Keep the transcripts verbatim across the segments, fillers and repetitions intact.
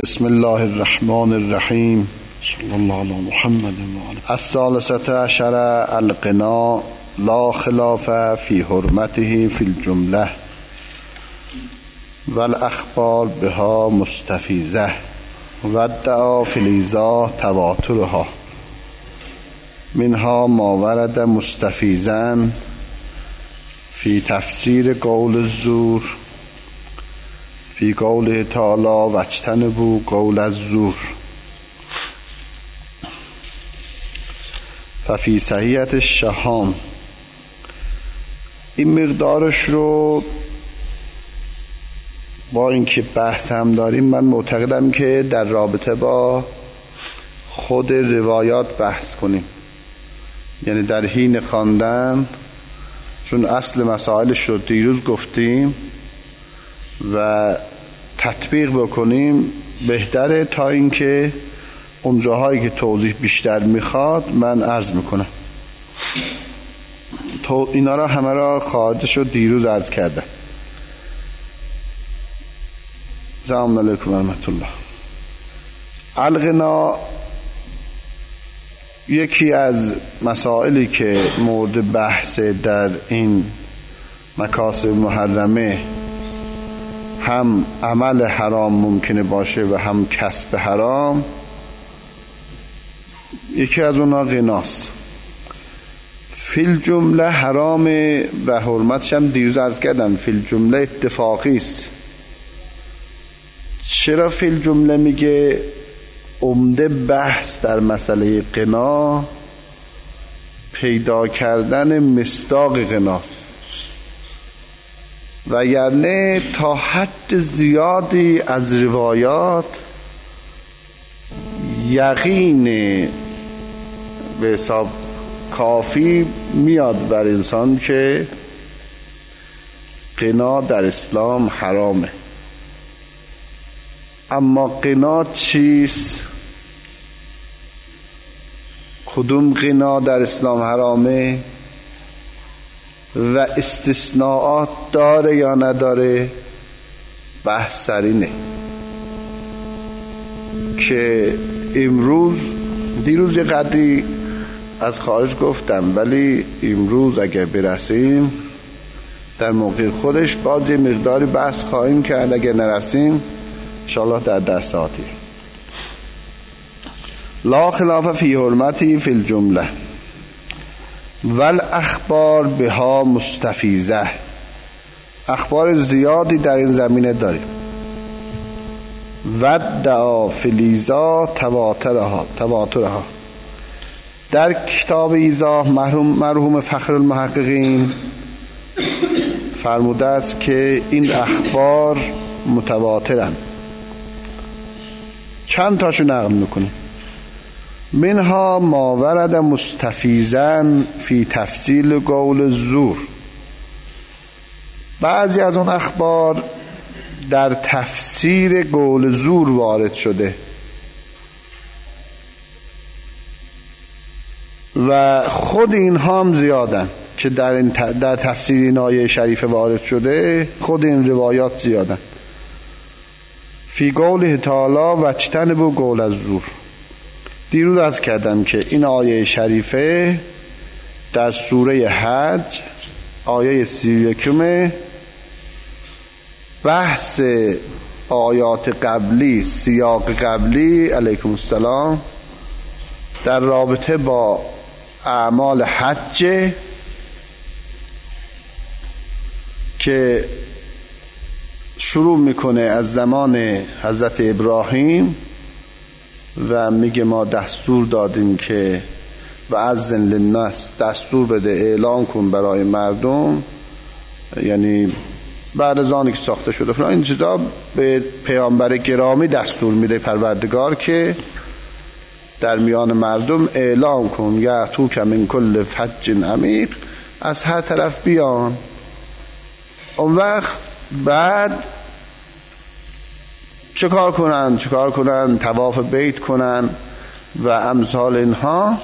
بسم الله الرحمن الرحیم صلی الله علی محمد و آله. الثالثة عشر الغنا لا خلاف فی حرمته فی الجمله والاخبار بها مستفیضه و ادعا فی الایضاح تواترها منها ما ورد مستفیضا فی تفسیر قول الزور فی قوله تعالی واجتنبوا قول الزور ففی صحیحة الشهام. این مقدارش رو با اینکه بحث هم داریم، من معتقدم که در رابطه با خود روایات بحث کنیم، یعنی در حین خواندن، چون اصل مسائلش رو دیروز گفتیم و تطبیق بکنیم بهتره تا اینکه اون جاهایی که توضیح بیشتر میخواد من عرض میکنم. تو اینا را همه را خواهدش رو دیروز عرض کردم. سلام علیکم و رحمت الله. الغنا یکی از مسائلی که مورد بحث در این مکاسب محرمه، هم عمل حرام ممکنه باشه و هم کسب حرام، یکی از اونها غناست. فی الجمله حرام و حرمتش هم دیروز عرض کردم، فی الجمله اتفاقی است. چرا فی الجمله میگه؟ عمده بحث در مسئله غنا پیدا کردن مصداق غناست، و یعنی تا حد زیادی از روایات یقین به حساب کافی میاد بر انسان که غنا در اسلام حرامه. اما غنا چیست؟ کدوم غنا در اسلام حرامه و استثناءات داره یا نداره؟ بحث سر اینه که امروز، دیروز یه قدری از خارج گفتم، ولی امروز اگر برسیم در موقع خودش باز یه مقداری بحث خواهیم کرد. اگر نرسیم انشاءالله در درس آتی. لا خلاف فی حرمتی فی الجمله والاخبار بها مستفیضه. اخبار زیادی در این زمینه داریم. و ادعا فی الایضاح تواترها تواترها در کتاب ایضاح مرحوم مرحوم فخر المحققین فرموده است که این اخبار متواترن. چند تاشو نقل میکنیم. منها ما ورد مستفیضا فی تفصیل قول الزور. بعضی از اون اخبار در تفسیر قول زور وارد شده و خود اینها هم زیادن که در این در تفسیر این آیه شریفه وارد شده. خود این روایات زیادن. فی قوله تعالی واجتنبوا قول الزور. دیروز عرض کردم که این آیه شریفه در سوره حج آیه سی و یکم بحث آیات قبلی، سیاق قبلی علیکم السلام، در رابطه با اعمال حج که شروع میکنه از زمان حضرت ابراهیم و میگه ما دستور دادیم که و اذن للناس، دستور بده، اعلان کن برای مردم، یعنی بعد از آنی که ساخته شده فلان این چیزا، به پیامبر گرامی دستور میده پروردگار که در میان مردم اعلان کن یا تو که من کل فج عمیق، از هر طرف بیان. اون وقت بعد چه کار کنن؟ چه کار کنن؟ طواف بیت کنن و امثال اینها.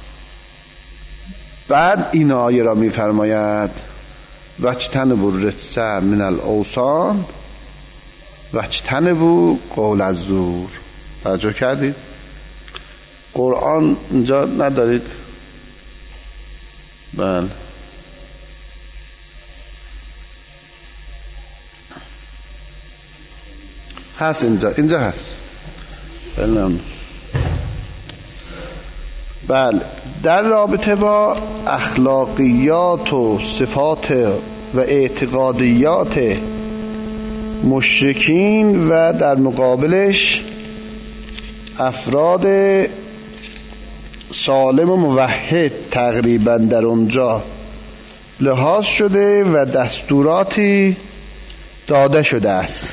بعد این آیه را میفرماید واجتنبوا الرجس من الاوثان واجتنبوا قول الزور. توجه کردید؟ قرآن اینجا ندارید؟ بله هست، اینجا اینجا هست. بله بله در رابطه با اخلاقیات و صفات و اعتقادیات مشرکین و در مقابلش افراد سالم و موحد تقریبا در اونجا لحاظ شده و دستوراتی داده شده است.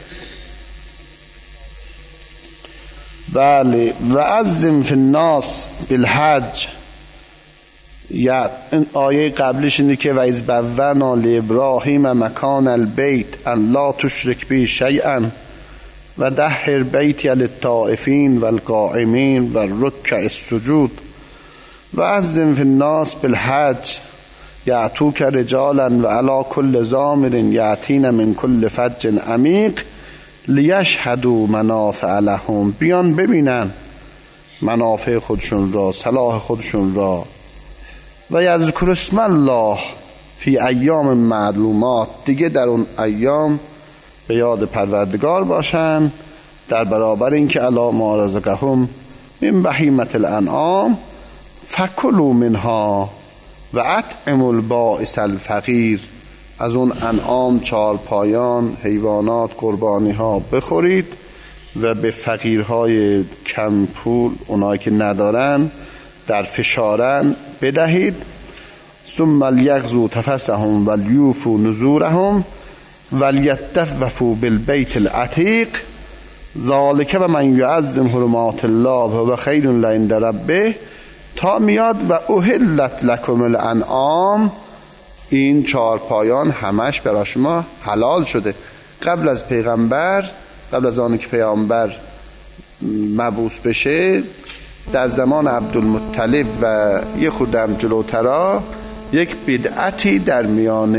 بله و عظم فی الناس بالحج، یا این آیه قبلش اینه که و اذ بوأنا لابراهیم مکان البیت ان لا تشرک بی شیئا و دهر بیتی للطائفین والقائمین والرکع السجود و عظم فی الناس بالحج یأتوک رجالا و علی کل ضامر یأتین من کل فج عمیق لیشهدوا منافع لهم، بیان ببینن منافع خودشون را، صلاح خودشون را. و یذکر اسم الله فی ایام معلومات، دیگه در اون ایام به یاد پروردگار باشن در برابر اینکه الا ما رزقهم من بهیمة الانعام فکلوا منها و اطعموا البائس الفقیر، از اون انعام چار پایان حیوانات قربانی ها بخورید و به فقیرهای کم پول، اونایی که ندارن در فشارن بدهید. ثم لیغزوا تفثهم ولیوفوا نذورهم ولیطوفوا بالبیت العتیق ذالک و من یعظم حرمات الله و خیر عند ربه، تا میاد و احلت لکم الانعام، این چهار پایان همش برای شما حلال شده. قبل از پیغمبر، قبل از آنکه پیامبر مبعوث بشه، در زمان عبدالمطلب و یه خودم جلوترا یک بدعتی در میان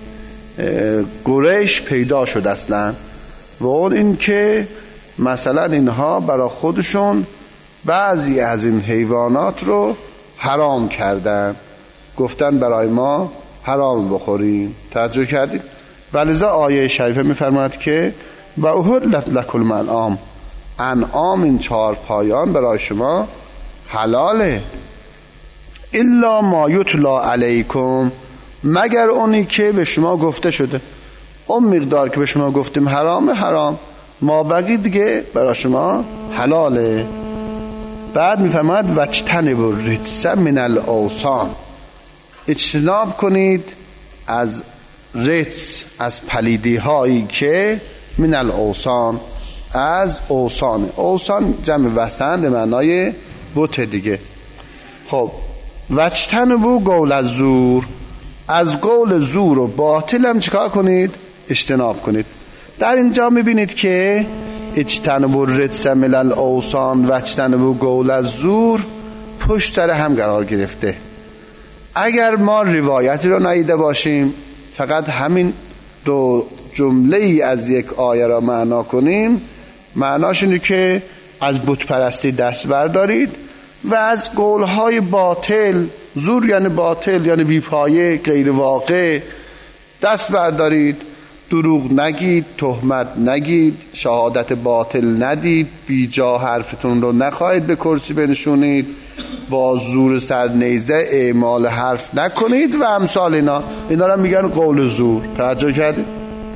قریش پیدا شد اصلا، و اون این که مثلا اینها برای خودشون بعضی از این حیوانات رو حرام کردن، گفتن برای ما حرام بخوریم. توجه کردید؟ ولذا آیه شریفه میفرماید که و احلت لکم الانعام، انعام این چهار پایان برای شما حلاله، الا ما یتلا علیکم، مگر اونی که به شما گفته شده. اون مقدار که به شما گفتیم حرامه حرام، ما بقی دیگه برای شما حلاله. بعد میفرماید واجتنبوا الرجس من الاوثان، اجتناب کنید از رجس، از پلیدی هایی که من الاوثان، از اوثان. اوثان جمع وثن به معنای بت دیگه. خب واجتنبوا قول الزور، از قول زور و باطل هم چیکار کنید؟ اجتناب کنید. در اینجا میبینید که اجتنبوا الرجس من الاوثان واجتنبوا قول الزور پشت سر هم قرار گرفته. اگر ما روایتی رو ندیده باشیم، فقط همین دو جمله ای از یک آیه را معنا کنیم، معناش اینه که از بت پرستی دست بردارید و از قولهای باطل، زور یعنی باطل یعنی بیپایه غیر واقع، دست بردارید. دروغ نگید، تهمت نگید، شهادت باطل ندید، بی جا حرفتون رو نخواهید به کرسی بنشونید، با زور سرنیزه اعمال حرف نکنید و امثال اینا. اینا رو میگن قول زور. توجه کردید؟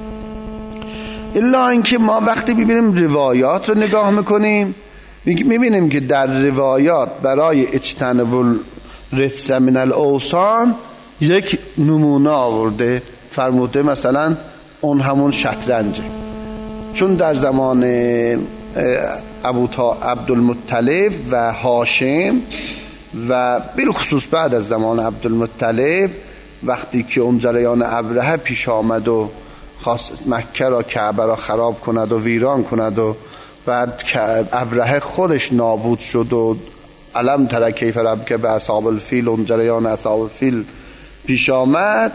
الا اینکه ما وقتی ببینیم روایات رو نگاه میکنیم، میبینیم که در روایات برای اجتنبوا الرجس من الاوثان یک نمونه آورده، فرموده مثلا اون همون شطرنجه. چون در زمان ابو تا عبدالمطلب و هاشم و بالخصوص بعد از زمان عبدالمطلب، وقتی که اون جریان ابرهه پیش آمد و خواست مکه را، کعبه را خراب کند و ویران کند و بعد ابرهه خودش نابود شد و علم تر کیف ربک به اصحاب الفیل، اون جریان اصحاب الفیل پیش آمد،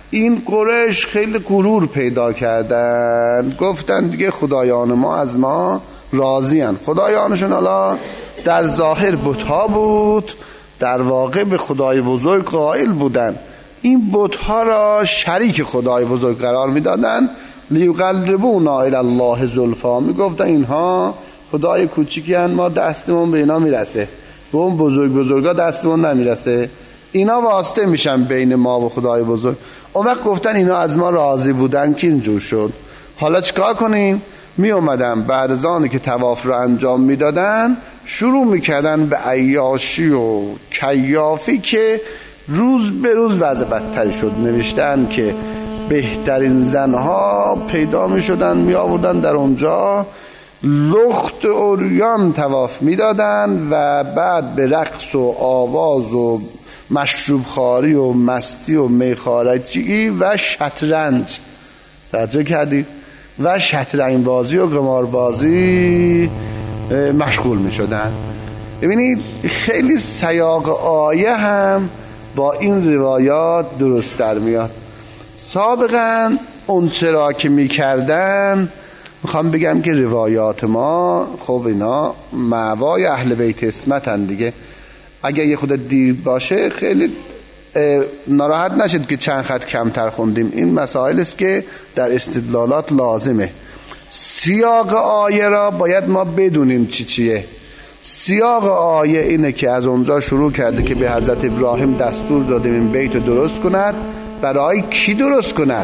این قریش خیلی غرور پیدا کردن، گفتن دیگه خدایان ما از ما راضی هن. خدایانشون حالا در ظاهر بت‌ها بود، در واقع به خدای بزرگ قائل بودن. این بت‌ها را شریک خدای بزرگ قرار میدادن. لیقربونا الی الله زلفا، میگفتن اینها خدای کوچیکی هن، ما دستمون به اینا میرسه، به اون بزرگ بزرگا دستمون نمیرسه، اینا واسطه میشن بین ما و خدای بزرگ. اون وقت گفتن اینا از ما راضی بودن که اینجور شد. حالا چیکار کنیم؟ می اومدن بعد از آنی که طواف رو انجام میدادن شروع میکردن به عیاشی و کیافی که روز به روز وضع بدتری شد. نوشتن که بهترین زنها پیدا میشدن، می آوردن در اونجا لخت عریان طواف میدادن و بعد به رقص و آواز و مشروب خواری و مستی و میخارجی و شطرنج، توجه کردید، و شطرنج بازی و قمار بازی مشغول می شدن. ببینید خیلی سیاق آیه هم با این روایات درست در میاد. سابقا اون چرا که می کردن، میخوام بگم که روایات ما خب اینا معوای اهل بیت اسمتن دیگه. اگر یه خود دیر باشه خیلی ناراحت نشد که چند خط کمتر خوندیم. این مسائل است که در استدلالات لازمه. سیاق آیه را باید ما بدونیم چی چیه. سیاق آیه اینه که از اونجا شروع کرده که به حضرت ابراهیم دستور دادیم این بیت رو درست کند. برای کی درست کند؟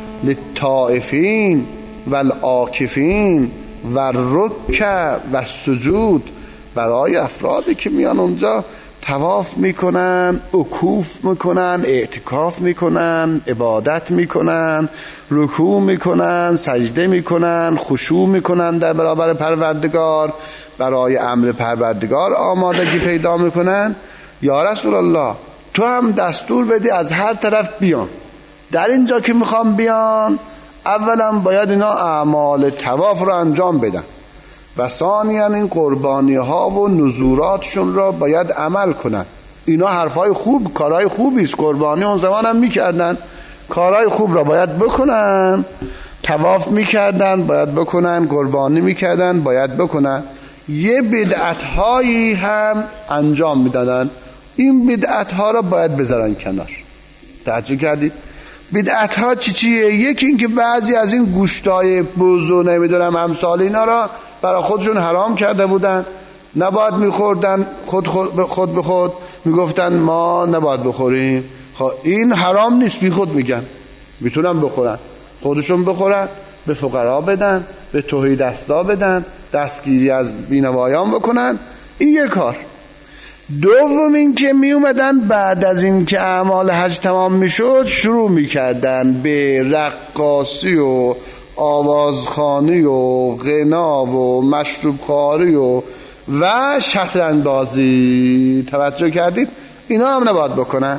للطائفین والعاکفین والرکع والسجود، برای افرادی که میان اونجا طواف میکنن، عکوف میکنن، اعتکاف میکنن، عبادت میکنن، رکوع میکنن، سجده میکنن، خشوع میکنن در برابر پروردگار، برای امر پروردگار آمادگی پیدا میکنن. یا رسول الله تو هم دستور بدی از هر طرف بیان. در اینجا که میخوام بیان اولا باید اینا اعمال طواف رو انجام بدن و ثانیاً این قربانی ها و نذوراتشون را باید عمل کنن. اینا حرفای خوب، کارهای خوبی است. قربانی اون زمان هم میکردن، کارهای خوب را باید بکنن. طواف میکردن باید بکنن، قربانی میکردن باید بکنن. یه بدعت هایی هم انجام میدادن، این بدعت ها را باید بذارن کنار. توجه کردید؟ بدعت ها چی چیه؟ یکی این که بعضی از این گوشتای بز و نمیدونم امثال اینا را برای خودشون حرام کرده بودن، نباید میخوردن، خود, خود, خود به خود میگفتن ما نباید بخوریم. خب این حرام نیست، بی خود میگن میتونن بخورن، خودشون بخورن، به فقرا بدن، به توحید دستا بدن، دستگیری از بینوایان بکنن. این یک کار. دوم این که می اومدن بعد از این که اعمال حج تمام میشد شروع میکردن به رقاصی و آوازخوانی و غنا و مشروب خواری و و شطرنج بازی. توجه کردید؟ اینا هم نباید بکنن.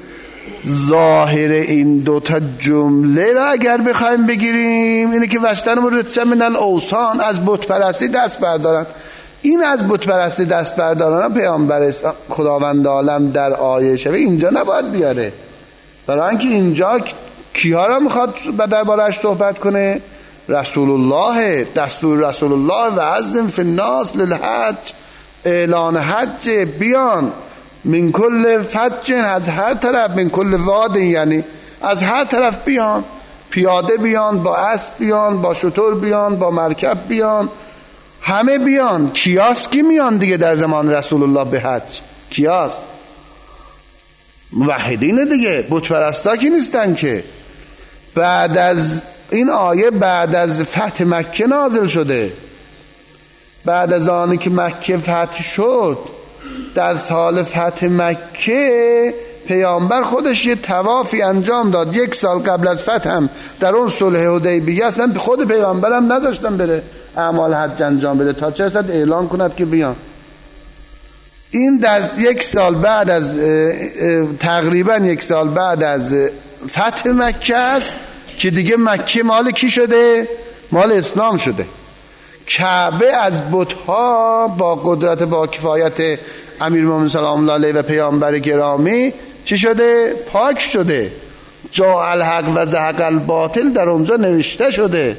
ظاهر این دوتا جمله را اگر بخوایم بگیریم اینه که وشتن و رجس من الاوثان، از بت پرستی دست بردارن. این از بت پرستی دست بردارن پیامبر خداوند عالم در آیه شبه اینجا نباید بیاره، برای اینکه اینجا کیها را میخواد درباره‌اش صحبت کنه؟ رسول الله، دستور رسول الله و عظم فی الناس للحج، اعلان حج، بیان من کل فج، از هر طرف، من کل واد، یعنی از هر طرف بیان، پیاده بیان، با اسب بیان، با شتر بیان، با مرکب بیان، همه بیان. کیاس کی میان دیگه در زمان رسول الله به حج؟ کیاس موحدین دیگه، بت پرستا کی نیستن که. بعد از این آیه بعد از فتح مکه نازل شده. بعد از آنی که مکه فتح شد، در سال فتح مکه پیامبر خودش یه طوافی انجام داد. یک سال قبل از فتح هم در اون صلح حدیبیه اصلا خود پیامبر هم نذاشتن بره اعمال حج انجام بده تا چه رسد اعلان کند که بیان. این در یک سال بعد از تقریبا یک سال بعد از فتح مکه است که دیگه مکه مال کی شده؟ مال اسلام شده. کعبه از بت‌ها با قدرت با کفایت امیرالمومنین سلام الله علیه و پیامبر گرامی چی شده؟ پاک شده. جاء الحق و زهق الباطل در اونجا نوشته شده.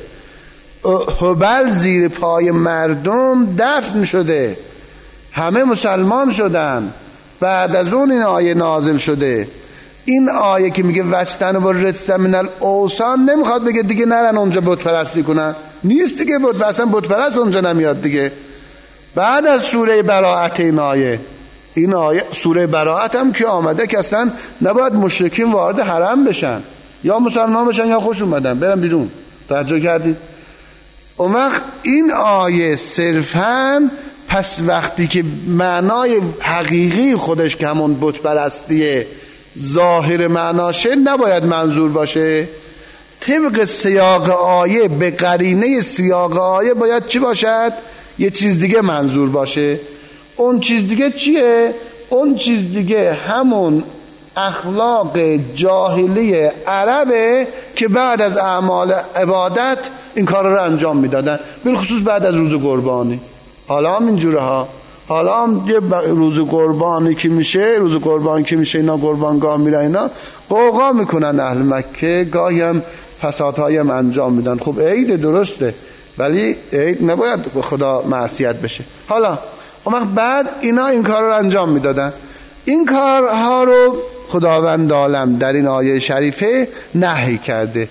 هبل زیر پای مردم دفن شده، همه مسلمان شدن. بعد از اون این آیه نازل شده. این آیه که میگه وستن و رجس من الاوثان نمیخواد بگه دیگه نرن اونجا بت پرستی کنن، نیست دیگه، بت اصلا بت پرست اونجا نمیاد دیگه. بعد از سوره براءت این آیه این آیه سوره براءت هم که آمده که اصلا نباید مشرکین وارد حرم بشن، یا مسلمان بشن یا خوش اومدن برن بیرون. توجه کردید؟ اون وقت این آیه صرفاً پس وقتی که معنای حقیقی خودش که همون بت پرستیه ظاهر معناشه نباید منظور باشه. طبق سیاق آیه به قرینه سیاق آیه باید چی باشد؟ یه چیز دیگه منظور باشه. اون چیز دیگه چیه؟ اون چیز دیگه همون اخلاق جاهلی عربه که بعد از اعمال عبادت این کار رو انجام میدادن، بالخصوص بعد از روز قربانی. حالا هم اینجوره ها، حالا هم یه روز قربانی که میشه روز قربان که میشه اینا قربانگاه میرن، اینا قوقا میکنن اهل مکه، گاهی هم فسادهای هم انجام میدن. خب عید درسته، ولی عید نباید خدا معصیت بشه. حالا اما بعد اینا این کار رو انجام میدادن. این کارها رو خداوند عالم در این آیه شریفه نهی کرده،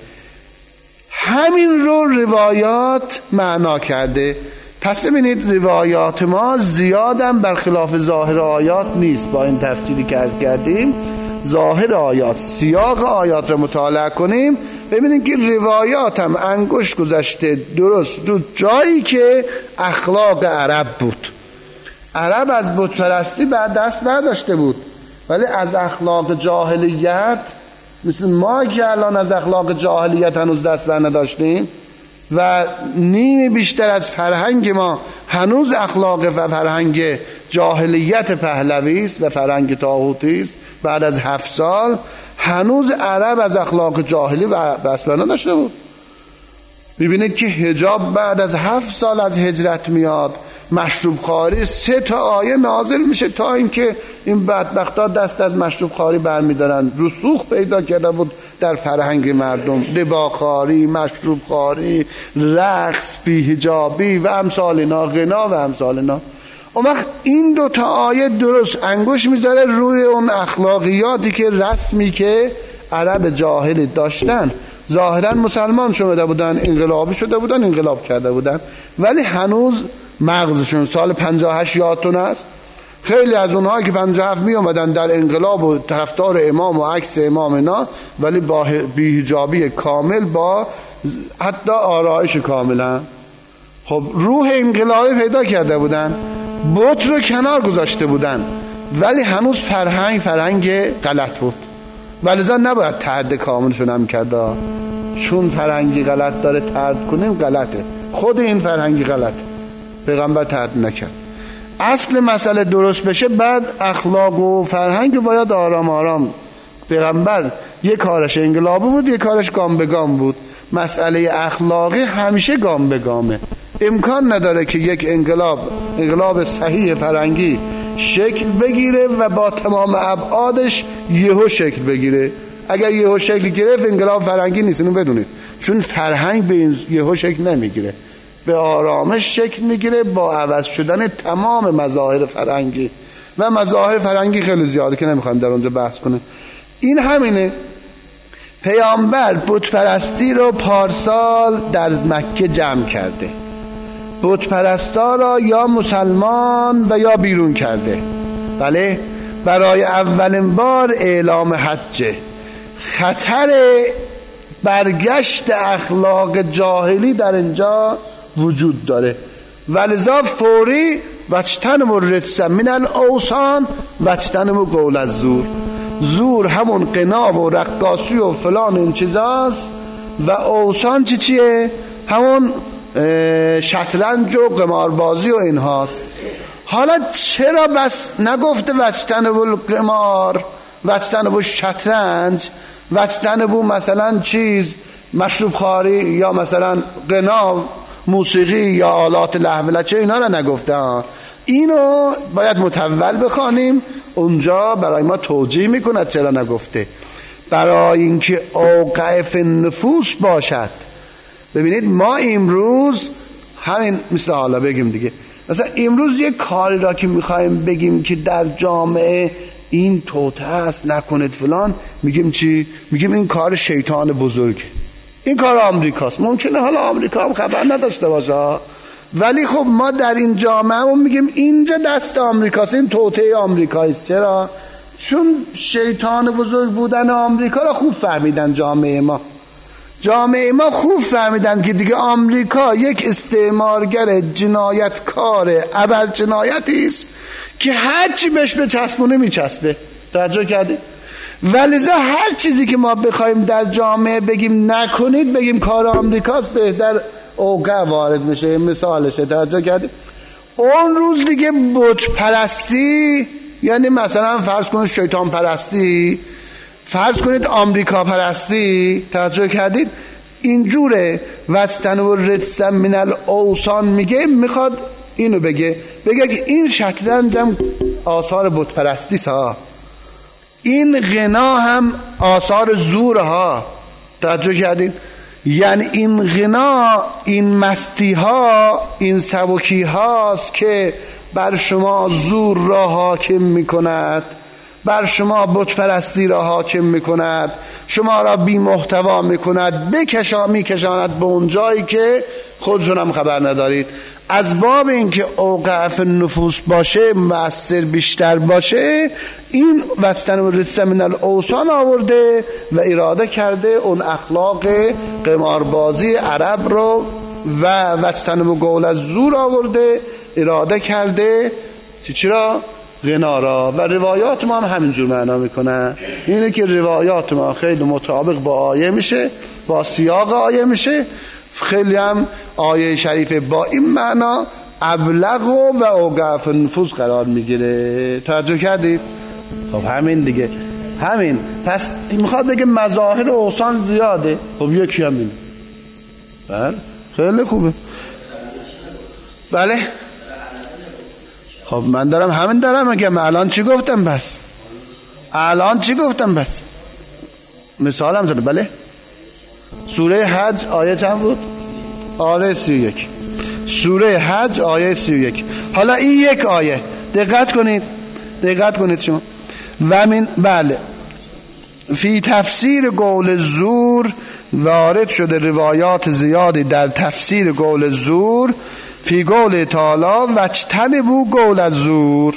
همین رو روایات معنا کرده. پس ببینید روایات ما زیادم برخلاف ظاهر آیات نیست. با این تفسیری که عرض کردیم، ظاهر آیات، سیاق آیات رو مطالعه کنیم، ببینید که روایات هم انگشت گذاشته درست رو جایی که اخلاق عرب بود. عرب از بت پرستی بعد دست برداشته بود، ولی از اخلاق جاهلیت، مثل ما که الان از اخلاق جاهلیت هنوز دست بر نداشتیم و نیم بیشتر از فرهنگ ما هنوز اخلاق و فرهنگ جاهلیت پهلوی است و فرهنگ طاغوتی است. بعد از هفت سال هنوز عرب از اخلاق جاهلی و دست بر نداشته بود. میبینید که حجاب بعد از هفت سال از هجرت میاد، مشروب خواری سه تا آیه نازل میشه تا اینکه این بدبختا دست از مشروب خواری برمیدارن. رسوخ پیدا کرده بود در فرهنگ مردم، دباخواری، مشروب خواری، رقص، بی‌حجابی و امثال اینا، غنا و امثال اینا. اون وقت این دو تا آیه درست انگوش میذاره روی اون اخلاقیاتی که رسمی که عرب جاهل داشتن. ظاهرا مسلمان شده بودن، انقلابی شده بودن، انقلاب کرده بودن، ولی هنوز مغزشون سال پنجاه و هشت یادتون است. خیلی از اونها که پنجاه و هفت می اومدن در انقلاب و طرفدار امام و عکس امام اینا، ولی با بی‌حجابی کامل، با حتی آرایش کاملا. خب روح انقلابی پیدا کرده بودن، بت رو کنار گذاشته بودن، ولی هنوز فرهنگ فرهنگ غلط بود. ولذا نباید طرد کاملشون هم کرده، چون فرهنگی غلط داره طرد کنیم غلطه. خود این فرهنگی غلطه، پیغمبر طرد نکرد. اصل مسئله درست بشه بعد اخلاق و فرهنگ باید آرام آرام. پیغمبر یک کارش انقلابی بود، یک کارش گام به گام بود. مسئله اخلاقی همیشه گام به گامه. امکان نداره که یک انقلاب انقلاب صحیح فرهنگی شکل بگیره و با تمام ابعادش یهو شکل بگیره. اگر یهو شکل گرفت انقلاب فرهنگی نیست، اینو بدونید، چون فرهنگ به این یهو شکل نمیگیره، به آرامش شکل میگیره با عوض شدن تمام مظاهر فرهنگی و مظاهر فرهنگی خیلی زیاده که نمیخوایم در اونجا بحث کنیم. این همینه. پیامبر بت پرستی رو پارسال در مکه جمع کرده، بت پرستا را یا مسلمان و یا بیرون کرده. بله، برای اولین بار اعلام حجه. خطر برگشت اخلاق جاهلی در اینجا وجود داره، ولذا فوری وجتنبوا الرجس من الاوثان وجتنبوا قول الزور. زور همون قنا و رقاصی و فلان این چیزاست، و اوثان چی چیه؟ همون شطرنج و قماربازی و اینهاست. حالا چرا بس نگفته وجتنبوا القمار، وجتنبوا الشطرنج، وجتنبوا مثلا چیز مشروب خواری یا مثلا غنا، موسیقی یا آلات لهو لچه، اینا رو نگفته ها. اینو باید متول بخوانیم، اونجا برای ما توجیه میکند چرا نگفته. برای اینکه اوقع فی النفوس باشد. ببینید ما امروز همین مثل حالا بگیم دیگه، مثلا امروز یک کاری را که میخوایم بگیم که در جامعه این توته است نکنید فلان، میگیم چی؟ میگیم این کار شیطان بزرگ، این کار آمریکاست. ممکنه حالا آمریکا هم خبر نداشته باشه، ولی خب ما در این جامعه میگیم اینجا دست آمریکاست، این توته آمریکاست. چرا؟ چون شیطان بزرگ بودن آمریکا را خوب فهمیدن. جامعه ما جامعه ما خوب فهمیدن که دیگه آمریکا یک استعمارگر جنایتکار ابر جنایتی است که هر چی بهش بچسبونه میچسبه. توجه کردید؟ ولذا هر چیزی که ما بخوایم در جامعه بگیم نکنید، بگیم کار آمریکاست، بهتر اوقع وارد میشه. مثالشه. توجه کردید؟ اون روز دیگه بت پرستی، یعنی مثلا فرض کنید شیطان پرستی، فرض کنید آمریکا پرستی، توجه کردید؟ اینجوره. وستن و رجسا من الاوثان میگه، میخواد اینو بگه، بگه که این شطرنج هم آثار بت پرستی ها، این غنا هم آثار زور ها. توجه کردید؟ یعنی این غنا، این مستی ها، این سبکی هاست که بر شما زور را حاکم میکند، بر شما بت پرستی را حاکم میکند، شما را بی محتوا میکند، بکشا میکشاند به اون جایی که خودتون هم خبر ندارید. از باب اینکه اوقع فی النفوس باشه، مؤثر بیشتر باشه، این وستن و رجسا من الاوثان آورده و اراده کرده اون اخلاق قماربازی عرب رو، و وستن و قول از زور آورده اراده کرده چی چی را؟ غنا را. و روایات ما هم همینجور معنا میکنن. اینه که روایات ما خیلی مطابق با آیه میشه، با سیاق آیه میشه. خیلی هم آیه شریفه با این معنا ابلغ و اوقع فی النفوس قرار میگیره. توجه کردید؟ خب همین دیگه، همین. پس میخواد بگه مظاهر اوثان زیاده. خب یکی هم اینه. بله خیلی خوبه. بله خب من دارم همین دارم میگم. الان چی گفتم بس؟ الان چی گفتم بس؟ مثالم زده. بله سوره حج آیه چند بود؟ آیه سی و یک. سوره حج آیه سی و یک. حالا این یک آیه دقت کنید، دقت کنید شما. و من بله فی تفسیر قول زور وارد شده روایات زیادی در تفسیر قول زور. فی قول تعالی وجتنبوا قول الزور.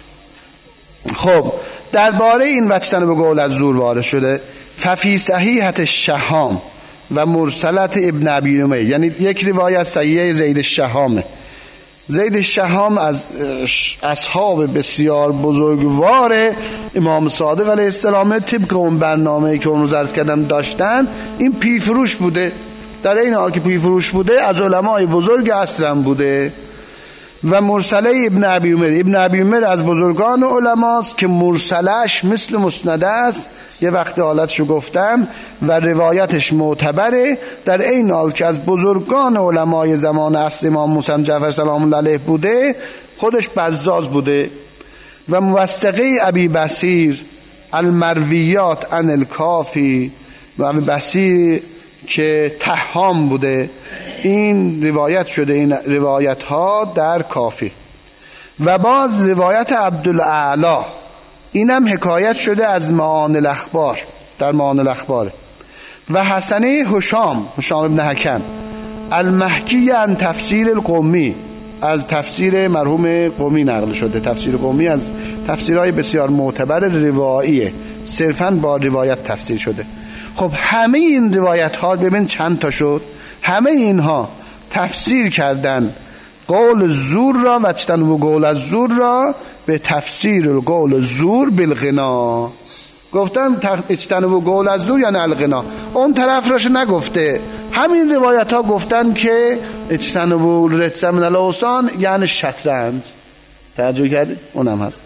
خب درباره این وجتنبوا قول الزور وارد شده. ففی صحیحة الشهام و مرسلت ابن ابی نمیر، یعنی یک روایت صحیحه زید الشهامه. زید الشهام از اصحاب بسیار بزرگوار امام صادق علیه السلام، طبق اون برنامه‌ای که اون روز عرض کردم داشتن، این پیرفروش بوده. در این حال که پیرفروش بوده از علمای بزرگ عصرم بوده. و مرسله ابن ابی عمر، ابن ابی عمر از بزرگان علماست که مرسلش مثل مسنده است، یه وقت حالتشو گفتم، و روایتش معتبره. در این حال که از بزرگان علمای زمان عصر امام موسی جعفر سلام الله علیه بوده، خودش بزاز بوده. و موثقه ابی بصیر المرویات عن الکافی، و ابی بصیر که تهام بوده، این روایت شده، این روایت ها در کافی. و باز روایت عبدالاعلی، اینم حکایت شده از معانی الاخبار، در معانی الاخبار. و حسنه هشام، هشام ابن حکم المحکی عن تفسیر القمی، از تفسیر مرحوم قمی نقل شده. تفسیر قمی از تفسیرهای بسیار معتبر رواییه، صرفاً با روایت تفسیر شده. خب همه این روایت ها ببین چند تا شد، همه اینها تفسیر کردن قول زور را، وجتنبوا قول الزور را، به تفسیر قول زور بالغنا. گفتم اجتنبوا قول الزور یعنی الغنا، اون طرف راش نگفته. همین روایت ها گفتن که اجتنبوا رجسا من الاوثان یعنی شطرنج. توجه کردید؟ اونم هست.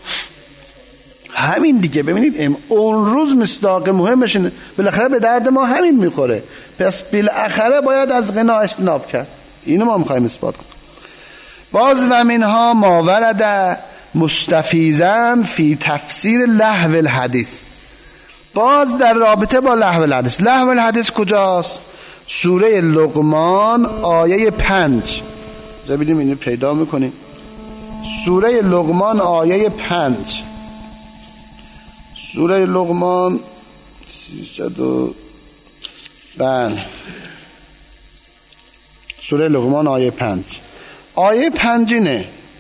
همین دیگه. ببینید اون روز مصداق مهمش بالاخره به درد ما همین میخوره، پس بالاخره باید از غنا اجتناب کرد. اینو ما میخوایم اثبات کنیم. باز و منها ما ورد مستفیضا فی تفسیر لهو الحدیث. باز در رابطه با لهو الحدیث، لهو الحدیث کجاست؟ سوره لقمان آیه پنج. ببینیم اینو پیدا میکنیم. سوره لقمان آیه پنج. سوره لقمان سیصد و بله سوره لقمان آیه پنج. آیه پنج اینه: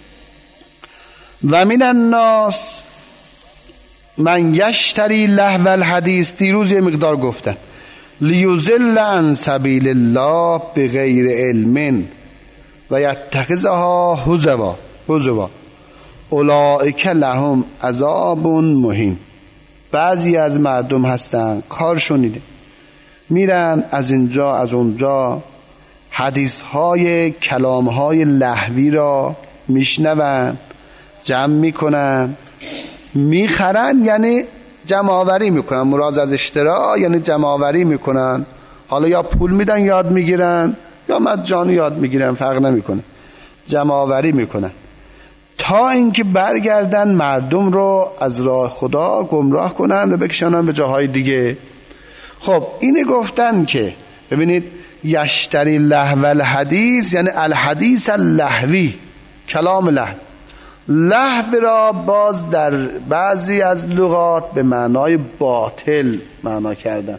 و من الناس من یشتری لهو الحدیث. دیروز یه مقدار گفتن لیضل عن سبیل الله بغیر علم و یتخذها هزوا هزوا اولئک لهم عذاب مهین. بعضی از مردم هستن کارشون اینه، میرن از اینجا از اونجا حدیث های کلام های لهوی را میشنون، جمع میکنن، میخرن، یعنی جمع آوری میکنن. مراد از اشترا یعنی جمع آوری میکنن. حالا یا پول میدن یاد میگیرن یا مجانی یاد میگیرن، فرق نمیکنه، جمع آوری میکنن تا اینکه برگردن مردم رو از راه خدا گمراه کنن و بکشونن به جاهای دیگه. خب اینه گفتن که ببینید یشتری لهو الحدیث یعنی الحدیث اللهوی، کلام لهو. لهو را باز در بعضی از لغات به معنای باطل معنا کردن.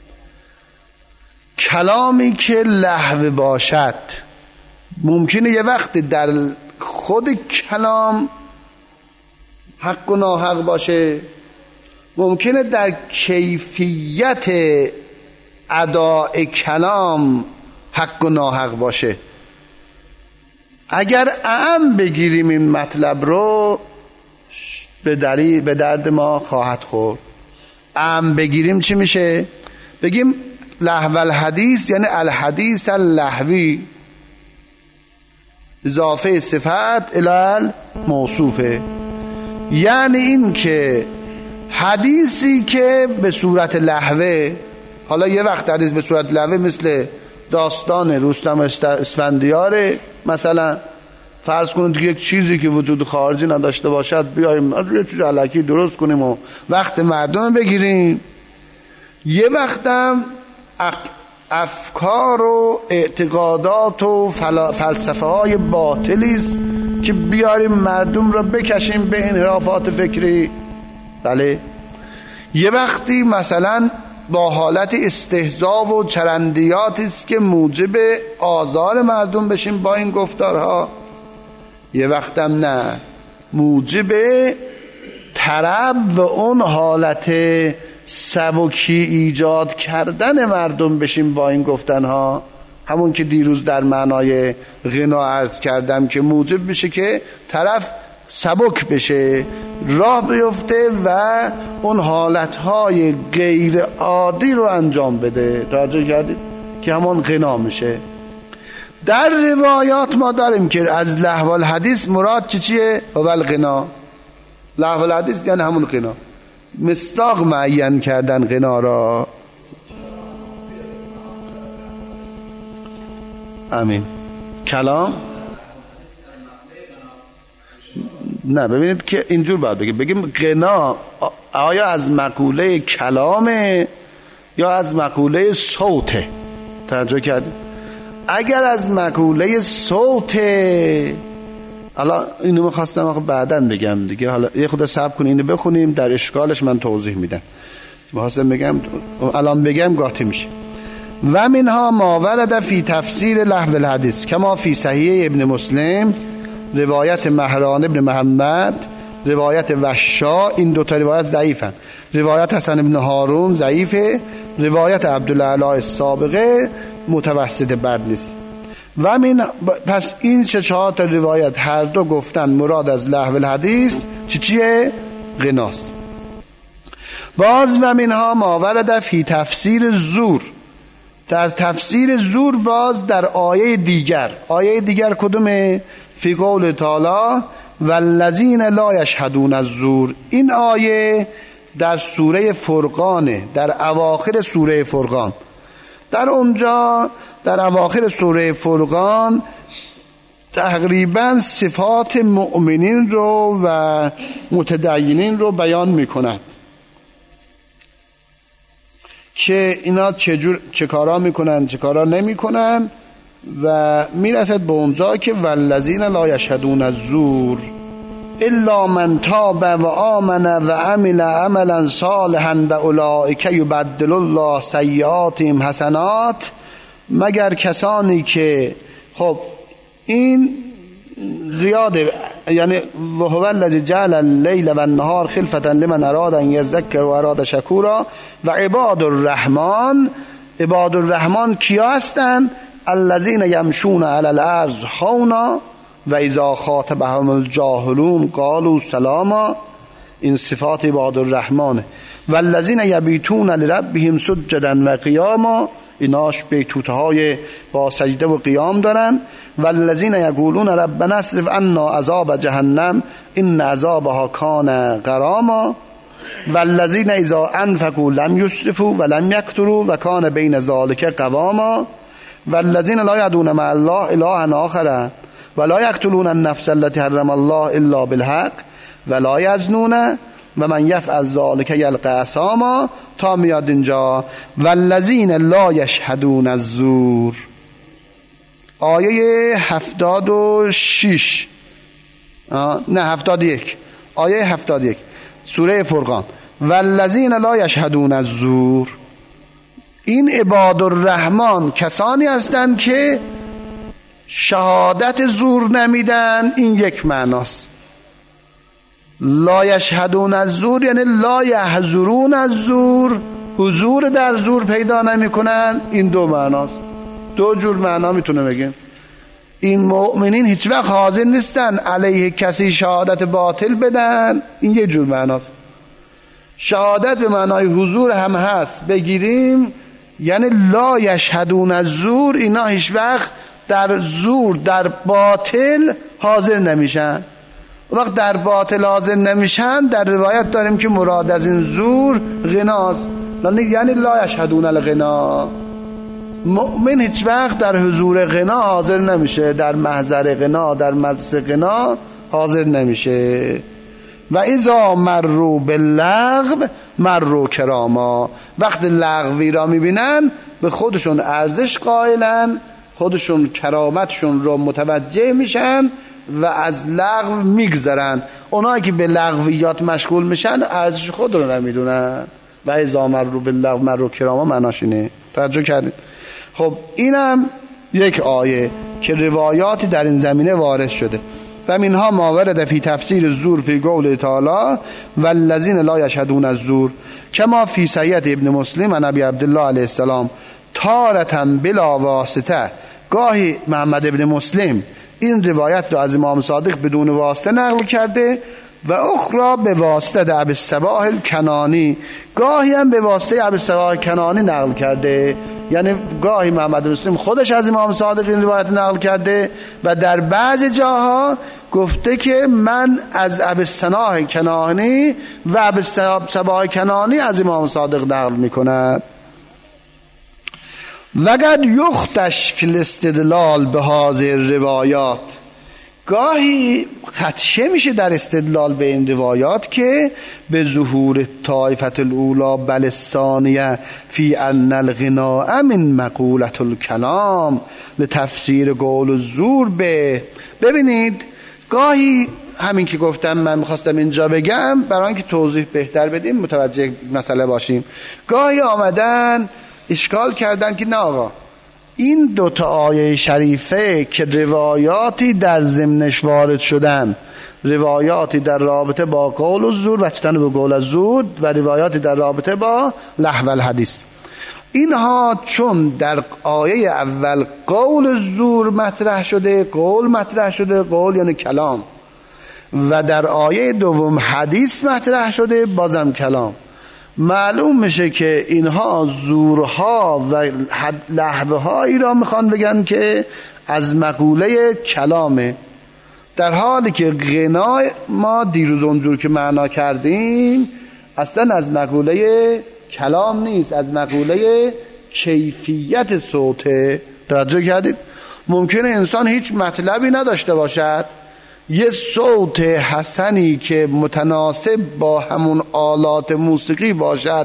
کلامی که لهو باشد ممکنه یه وقت در خود کلام حق و ناحق باشه، ممکنه در کیفیت اداء کلام حق و ناحق باشه. اگر اعم بگیریم این مطلب رو به دلیل به درد ما خواهد خورد. اعم بگیریم چی میشه؟ بگیم لهو الحدیث یعنی الحدیث اللهوی، اضافه صفت الی موصوفه، یعنی این که حدیثی که به صورت لهوه، حالا یه وقت حدیث به صورت لهوه مثل داستان رستم اسفندیار مثلا، فرض کنید که یک چیزی که وجود خارجی نداشته باشد بیایم یه چیز الکی درست کنیم و وقت مردم بگیریم. یه وقتم افکار و اعتقادات و فلسفه های باطلی است که بیاریم مردم را بکشیم به انحرافات فکری. بله. یه وقتی مثلا با حالت استهزاء و چرندیاتی است که موجب آزار مردم بشیم با این گفتارها. یه وقتم نه، موجب طرب و اون حالت سبکی ایجاد کردن مردم بشیم با این گفتنها. همون که دیروز در معنای غنا عرض کردم که موجب بشه که طرف سبک بشه، راه بیفته و اون حالتهای غیر عادی رو انجام بده. راجع کردید که همون غنا میشه. در روایات ما داریم که از لهو الحدیث مراد چی چیه؟ اول غنا. لهو الحدیث یعنی همون غنا، مصداق معین کردن غنا را. امین. کلام نه، ببینید که اینجور باید بگیم بگیم غنا آیا از مقوله کلامه یا از مقوله صوته؟ توجه کردید؟ اگر از مقوله صوته، حالا اینو می‌خواستم آخه بعداً بگم دیگه، حالا یه خود صبر کنید اینو بخونیم، در اشکالش من توضیح میدم. می‌خواستم بگم الان بگم قاطی میشه. و منها ما ورد فی تفسیر لهو الحدیث کما فی صحیح ابن مسلم، روایت مهران ابن محمد، روایت وشا، این دو تا روایت ضعیفن. روایت حسن ابن هارون ضعیفه، روایت عبدالله السابقه متوسط بد نیست. و من پس این چه چهار تا روایت هر دو گفتن مراد از لهو الحدیث چی چیه؟ غناست. باز و منها ما ورد فی تفسیر زور، در تفسیر زور باز در آیه دیگر. آیه دیگر کدومه؟ فی قول تعالی والذین لا یشهدون الزور. این آیه در سوره فرقانه، در اواخر سوره فرقان. در اونجا در اواخر سوره فرقان تقریبا صفات مؤمنین رو و متدینین رو بیان میکند. که اینا چجور چه کارا میکنن چه کارا نمیکنن و میرسد به اونجا که والذین لا یشهدون الزور الا من تاب و آمن و عمل عملا صالحا و اولئک یبدل الله سیئاتهم حسنات، مگر کسانی که خب این زیاده، یعنی و هو الذی جعل اللیل و النهار خلفة لمن اراد ان یذکر و اراد شکورا و عباد الرحمن. عباد الرحمن کیا هستن؟ الذین یمشون علی الارض هونا و اذا خاطبهم الجاهلون قالوا سلاما. این صفات عباد الرحمن. والذین یبیتون لربهم سجدا و قیاما، ایناش بیتوتهای با سجده و قیام دارن. والذین یقولون ربنا اصرف عنا عذاب جهنم ان عذابها کان غراما. والذین اذا انفقوا لم یسرفوا ولم یقتروا و کان بین ذلک قواما. والذین لا یدعون مع الله الها آخر ولا یقتلون النفس التي حرم الله الا بالحق ولا یزنون و من یفعل ذلک یلقى اثاما تا میاد اینجا والذین لا یشهدون الزور. آیه هفتاد و شش نه هفتاد و یک، آیه هفتاد و یک سوره فرقان. والذین لا یشهدون الزور، این عباد الرحمن کسانی هستند که شهادت زور نمیدن. این یک معناست. لا یشهدون الزور یعنی لا یحضرون الزور، حضور در زور پیدا نمی کنن. این دو معناست، دو جور معنا میتونه بگیم. این مؤمنین هیچ وقت حاضر نیستن علیه کسی شهادت باطل بدن. این یه جور معناست. شهادت به معنای حضور هم هست بگیریم، یعنی لا یشهدون الزور، اینا هیچ وقت در زور در باطل حاضر نمیشن. وقت در باطل حاضر نمیشن در روایت داریم که مراد از این زور غناست، یعنی لا یشهدون الغنا. مؤمن هیچ وقت در حضور غنا حاضر نمیشه، در محضر غنا در مجلس غنا حاضر نمیشه. و اذا مروا باللغو مروا کراما، وقت لغوی را میبینن به خودشون ارزش قائلن، خودشون کرامتشون رو متوجه میشن و از لغو میگذرن. اونایی که به لغویات مشغول میشن ارزش خود رو نمیدونن. و اذا مروا باللغو مروا کراما معناش اینه. توجه کردید؟ خب اینم یک آیه که روایاتی در این زمینه وارد شده. و منها ما ورد فی تفسیر الزور فی قول تعالی والذین لا یشهدون الزور کما فی صحیح ابن مسلم عن ابی عبدالله علیه السلام تارة بلا واسطه. گاهی محمد ابن مسلم این روایت را از امام صادق بدون واسطه نقل کرده و اخرى به واسطه ابی الصباح الکنانی، گاهی هم به واسطه ابی الصباح الکنانی نقل کرده. یعنی گاهی محمد مسلم خودش از امام صادق این روایت نقل کرده و در بعض جاها گفته که من از ابی الصباح کنانی و ابی الصباح کنانی از امام صادق نقل میکند. وقد یختش فی الاستدلال به هذه روایات، گاهی خدشه میشه در استدلال به این روایات که به ظهور طایفه الاولی بل الثانیه فی ان الغناء من مقوله الکلام لتفسیر قول الزور به. ببینید گاهی همین که گفتم من میخواستم اینجا بگم برای اینکه توضیح بهتر بدیم متوجه مسئله باشیم. گاهی آمدن اشکال کردن که نه آقا این دوتا آیه شریفه که روایاتی در ضمنش وارد شدن، روایاتی در رابطه با قول الزور و چتن به قول الزور و روایاتی در رابطه با لهو الحدیث، اینها چون در آیه اول قول الزور مطرح شده، قول مطرح شده، قول یعنی کلام، و در آیه دوم حدیث مطرح شده بازم کلام، معلوم میشه که اینها زورها و لهوه هایی را میخوان بگن که از مقوله کلامه، در حالی که غنا ما دیروز اونجور که معنا کردیم اصلا از مقوله کلام نیست، از مقوله کیفیت صوته. توجه کردید؟ ممکنه انسان هیچ مطلبی نداشته باشد، یه صوت حسنی که متناسب با همون آلات موسیقی باشد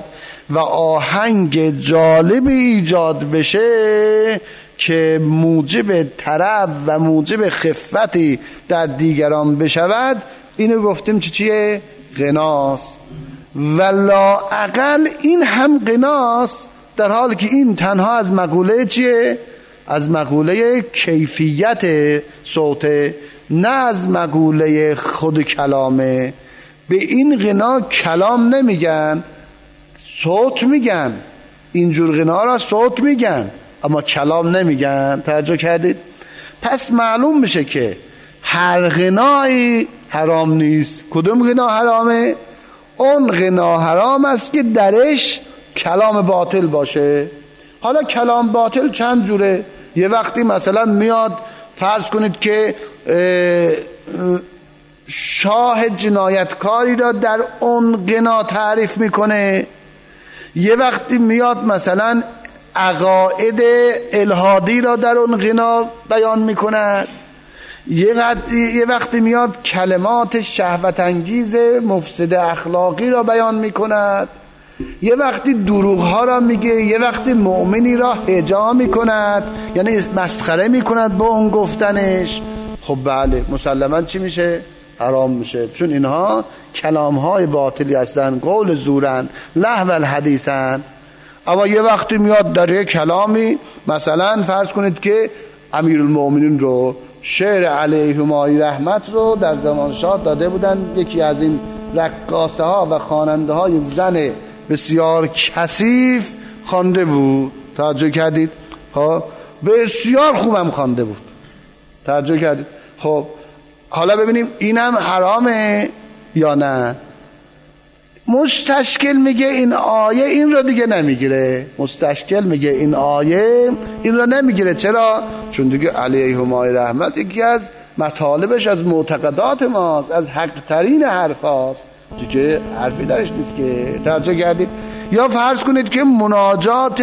و آهنگ جالبی ایجاد بشه که موجب طرب و موجب خفتی در دیگران بشود، اینو گفتیم چی چیه؟ غناست. و لااقل این هم غناست، در حالی که این تنها از مقوله چیه؟ از مقوله کیفیت صوته، نه از مقوله خود کلامه. به این غنا کلام نمیگن، صوت میگن. اینجور غنا را صوت میگن اما کلام نمیگن. توجه کردید؟ پس معلوم میشه که هر غنایی حرام نیست. کدوم غنا حرامه؟ اون غنا حرام است که درش کلام باطل باشه. حالا کلام باطل چند جوره. یه وقتی مثلا میاد فرض کنید که شاه جنایتکاری را در اون غنا تعریف میکنه، یه وقتی میاد مثلا عقاید الهادی را در اون غنا بیان میکند، یه وقتی یه وقتی میاد کلمات شهوت انگیز مفسد اخلاقی را بیان میکند، یه وقتی دروغ ها را میگه، یه وقتی مؤمنی را هجا میکند، یعنی مسخره میکند با اون گفتنش. خب بله مسلما چی میشه؟ حرام میشه، چون اینها کلام های باطلی هستن، قول زورن، لهو الحدیثن. اما یه وقتی میاد در یه کلامی مثلا فرض کنید که امیرالمؤمنین رو، شعر علیهما رحمت رو در زمان شاه داده بودن، یکی از این رقاصه ها و خواننده های زن بسیار کثیف خوانده بود. توجه کردید؟ خب بسیار خوبم خوانده بود. توجه کردید؟ خب حالا ببینیم اینم حرامه یا نه. مستشکل میگه این آیه این رو دیگه نمیگیره. مستشکل میگه این آیه این رو نمیگیره. چرا؟ چون دیگه علیهما رحمت یکی از مطالبش، از معتقدات ماست، از حق ترین حرف هاست دیگه، حرفی درش نیست که. توجه کردید؟ یا فرض کنید که مناجات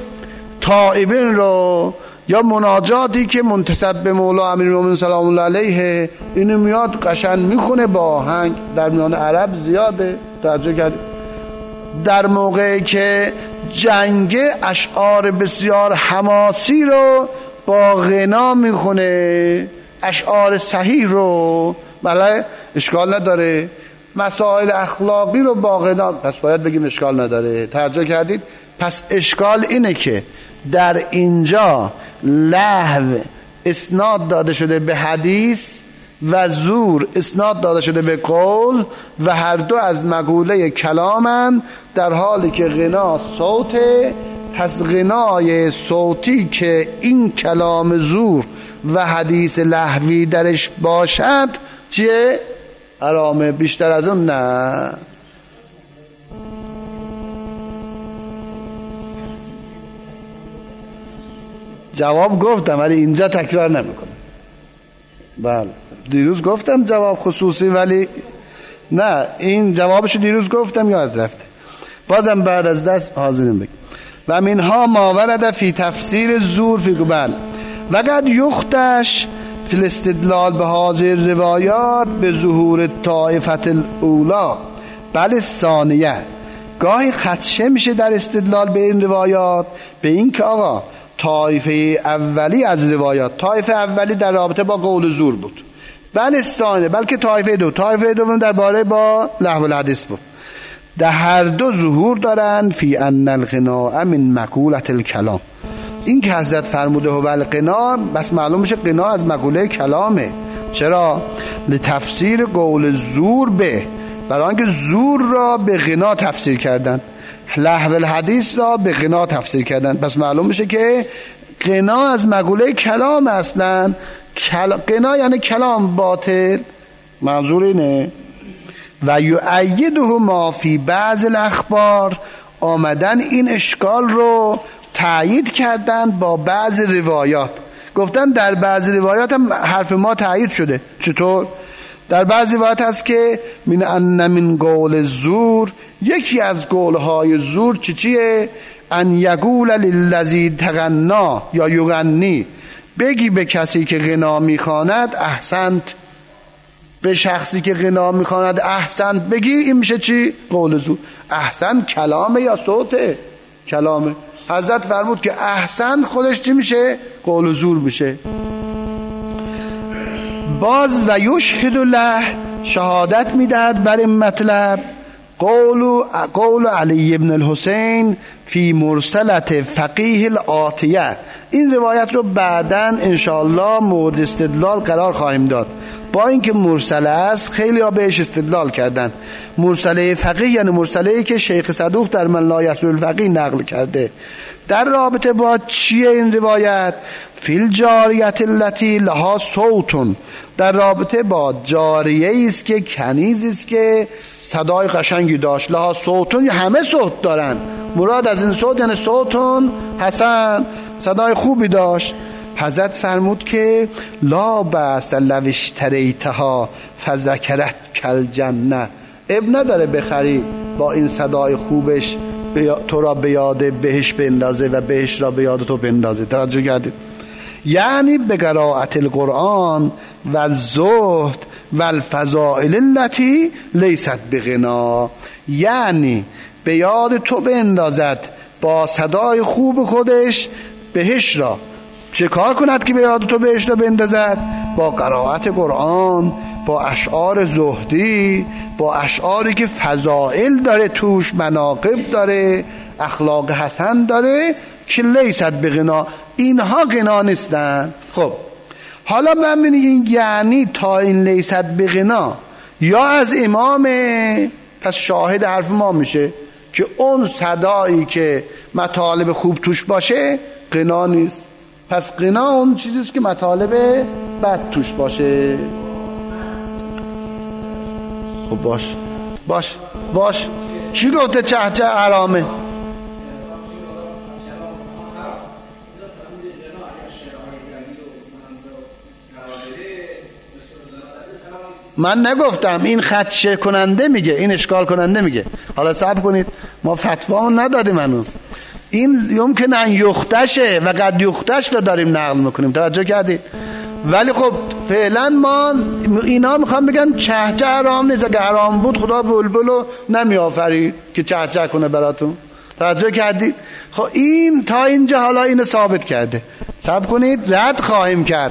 تائبین رو، یا مناجاتی که منتسب به مولا امیرالمومنین سلام الله علیه، اینو میاد قشنگ میخونه با آهنگ، در میان عرب زیاده. توجه کردید؟ در موقعی که جنگ اشعار بسیار حماسی رو با غنا میخونه، اشعار صحیح رو، بله اشکال نداره. مسائل اخلاقی رو با غنا، پس باید بگیم اشکال نداره. توجه کردید؟ پس اشکال اینه که در اینجا لهو اسناد داده شده به حدیث و زور اسناد داده شده به قول، و هر دو از مقوله کلامن، در حالی که غنا صوته. پس غنای صوتی که این کلام زور و حدیث لهوی درش باشد چیه؟ حرامه. بیشتر از اون نه. جواب گفتم ولی اینجا تکرار نمیکنم. بله دیروز گفتم جواب خصوصی، ولی نه این جوابشو دیروز گفتم یاد رفته، بازم بعد از دست حاضرین بگم. و منها ما ورد فی تفسیر زور فی قبل و قد یختش فی الاستدلال به هذه روایات به ظهور طائفت الاولا بل ثانیه. گاهی خدشه میشه در استدلال به این روایات به این که آقا طایفه اولی از روایات، طایفه اولی در رابطه با قول زور بود، بل ثانیه بلکه طایفه دو، طایفه دوم درباره با لهو الحدیث بود، در هر دو ظهور دارن فی ان الغناء من مقولة الکلام. این که حضرت فرموده هو الغنا، بس معلوم میشه غنا از مقوله کلامه. چرا؟ لتفسیر قول زور به، برای اینکه زور را به غنا تفسیر کردن، لهو الحدیث را به غنا تفسیر کردن. پس معلوم میشه که غنا از مقوله کلام اصلا. غنا یعنی کلام باطل، منظور اینه. و یؤیده ما فی بعض الاخبار، آمدن این اشکال رو تأیید کردن با بعض روایات. گفتن در بعض روایات هم حرف ما تأیید شده. چطور؟ در بعض روایات هست که من ان من قول زور، یکی از قولهای زور چی چیه؟ ان یقول للذی تغنا یا یغنی، بگی به کسی که غنا میخواند احسنت، به شخصی که غنا میخواند احسن بگی، این میشه چی؟ قول زور. احسن کلامه یا صوته؟ کلامه. حضرت فرمود که احسن خودش چی میشه؟ قول زور میشه. باز و یشهد له، شهادت میدهد بر این مطلب، قول قول علی ابن الحسین فی مرسلت فقیه الآتیه. این روایت رو بعداً انشاءالله مورد استدلال قرار خواهیم داد. با اینکه مرسله است خیلی ها بهش استدلال کردن. مرسله فقیه یعنی مرسله‌ای که شیخ صدوق در من لا یحصل الفقیه نقل کرده. در رابطه با چیه این روایت؟ فیل جاریت التی لها صوتون، در رابطه با جاریه است که کنیزی است که صدای قشنگی داشت. لها صوتون، همه صوت دارن، مراد از این صوت یعنی صوتون حسن، صدای خوبی داشت. حضرت فرمود که لا بأس لو اشتریتها فذکرت کل جنه، اب نداره بخری با این صدای خوبش تو را به یاد بهش بندازه و بهش را به یاد تو بندازه. توجه کردید؟ یعنی به قرائت القرآن و الزهد و الفضائل التي لیست بغنا، یعنی به یاد تو بندازد با صدای خوب خودش بهش را. چه کار کند که به یاد تو بهش را بندازد؟ با قرائت قرآن، با اشعار زهدی، با اشعاری که فضائل داره توش، مناقب داره، اخلاق حسن داره که لیست بغنا، اینها غنا نیستن. خب حالا من ببینید یعنی تا این لیست بغنا یا از امامه، پس شاهد حرف ما میشه که اون صدایی که مطالب خوب توش باشه غنا نیست. پس غنا اون چیزیست که مطالب بد توش باشه. خب باش باش باش چی گفته؟ چه چه حرامه؟ من نگفتم، این خدشه کننده میگه، این اشکال کننده میگه. حالا صبر کنید، ما فتوا ندادیم هنوز. این یمکن ان یختشه و قد یختش رو داریم نقل میکنیم. توجه کردید؟ ولی خب فعلا ما اینا میخوام بگن چه چه حرام نیست. اگه حرام بود خدا بلبلو نمی آفرید که چه چه کنه براتون. توجه کردید؟ خب این تا اینجا حالا اینو ثابت کرده. صبر کنید، رد خواهیم کرد.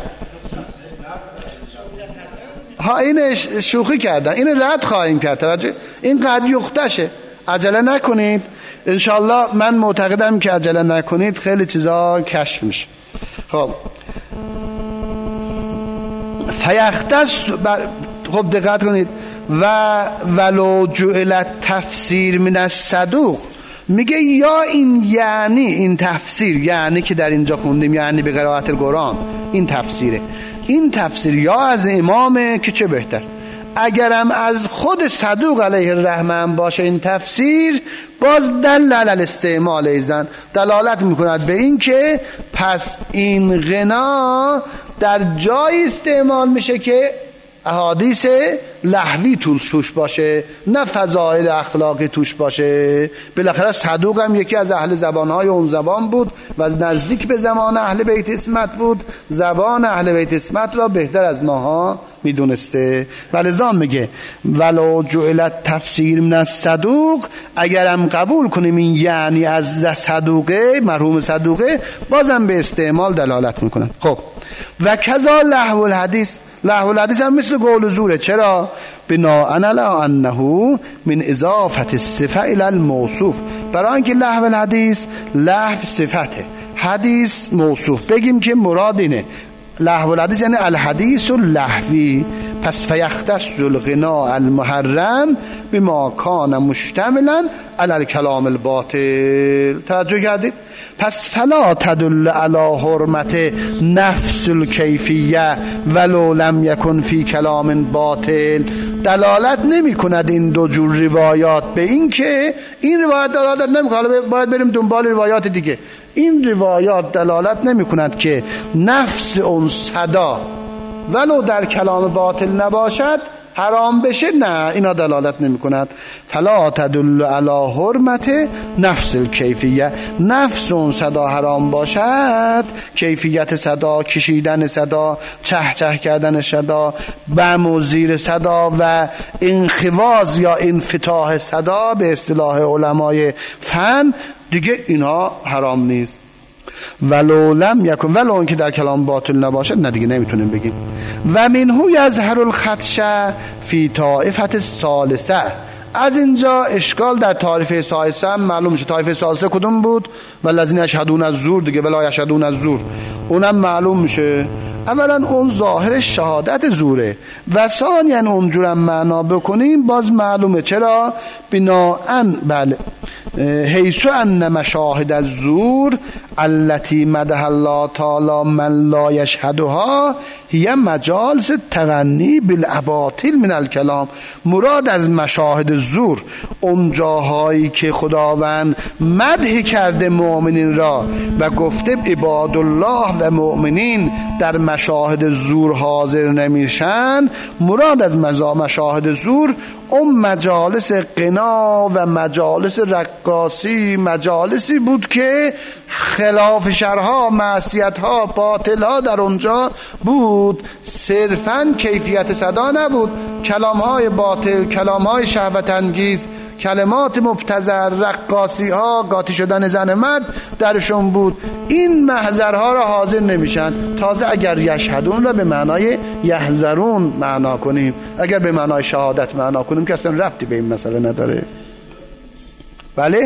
ها این شوخی کردن، این رد خواهیم کرد. توجه، این قد یختشه، عجله نکنید. انشالله من معتقدم که عجله نکنید خیلی چیزا کشف میشه. خب فیختص بر... خب دقت کنید. و ولو جعل تفسیر من الصدوق، میگه یا این یعنی این تفسیر، یعنی که در اینجا خوندیم یعنی به قرائت القرآن، این تفسیره. این تفسیر یا از امامه که چه بهتر، اگرم از خود صدوق علیه الرحمه باشه این تفسیر، باز دل علی الاستعمال ایزن، دلالت میکند به این که پس این غنا در جای استعمال میشه که احادیث لهوی توش باشه، نه فضائل اخلاقی توش باشه. بالاخره صدوق هم یکی از اهل زبانهای اون زبان بود و از نزدیک به زمان اهل بیت اسمت بود، زبان اهل بیت اسمت را بهتر از ماها میدونسته. ولذا میگه ولو جعلت تفسیر من الصدوق، اگرم قبول کنیم این یعنی از صدوقه، مرحوم صدوقه، بازم به استعمال دلالت میکنه. خب و کذا لهو الحدیث، لهو الحدیث هم مثل قول زوره. چرا؟ بناء علی انه من اضافه الصفه الی الموصوف، برای اینکه لهو الحدیث لهو صفته، حدیث موصوف. بگیم که مراد اینه لهو الحدیث یعنی الحدیث اللهوی، پس فیختص الغنا المحرم بما کان مشتملا علی الکلام الباطل. توجه کردید؟ پس فلا تدل علی حرمت نفس الکیفیه ولو لم یکن فی کلام باطل، دلالت نمی کند این دو جور روایات به این که این روایت دلالت نمی کند. حالا باید بریم دنبال روایات دیگه. این روایات دلالت نمی کند که نفس اون صدا ولو در کلام باطل نباشد حرام بشه، نه اینا دلالت نمی کند. فلا تدل علی حرمت نفس الکیفیه، نفس اون صدا حرام باشد، کیفیت صدا، کشیدن صدا، چه چه کردن صدا، بم و زیر صدا و انخواز یا انفتاح صدا به اصطلاح علمای فن دیگه اینها حرام نیست. ولو لم یکن، ولو اون که در کلام باطل نباشد نه دیگه نمیتونیم بگیم. و منهو یظهر الخدش فی طائفه الثالثه، از اینجا اشکال در طایفه ثالثه هم معلوم میشه. طایفه ثالثه کدوم بود؟ والذین یشهدون الزور دیگه، ولا یشهدون الزور، اونم معلوم میشه. اولا اون ظاهر شهادت زوره و ثانیا اونجورم معنا بکنیم باز معلومه. چرا؟ بناءً بله حیث ان مشاهد الزور التي مدح الله تعالی من لا یشهدها هي مجالس تغنی بالاباطل من الکلام. مراد از مشاهد زور اون جاهایی که خداوند مدح کرده مؤمنین را و گفته عباد الله و مؤمنین در مشاهد زور حاضر نمیشن. مراد از مشاهد زور اون مجالس غنا و مجالس رقاصی، مجالسی بود که خلاف شرها، معصیتها، باطلها در اونجا بود، صرفاً کیفیت صدا نبود، کلامهای باطل، کلامهای شهوت انگیز، کلمات مبتذر، رقاصی ها، قاطی شدن زن مرد درشون بود. این محضرها را حاضر نمیشن. تازه اگر یشهدون را به معنای یحذرون معنا کنیم، اگر به معنای شهادت معنا کنیم که اصلا ربطی به این مسئله نداره. بله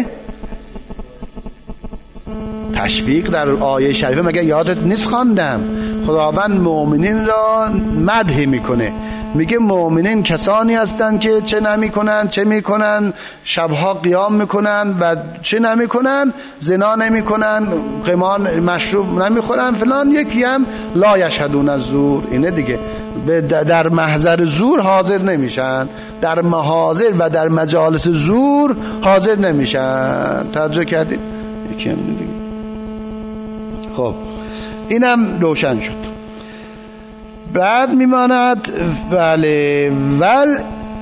تشویق در آیه شریفه مگه یادت نیست خواندم؟ خداوند مؤمنین را مدح میکنه، میگه مؤمنین کسانی هستند که چه نمیکنن، چه میکنن، شبها قیام میکنن و چه نمیکنن، زنا نمیکنن، قمار مشروب نمیخورن فلان. یکی هم لا یشهدون الزور، اینه دیگه، در محضر زور حاضر نمیشن، در محاضر و در مجالس زور حاضر نمیشن. توجه کردید؟ یکی هم دیگه. خب اینم روشن شد. بعد میماند بله ول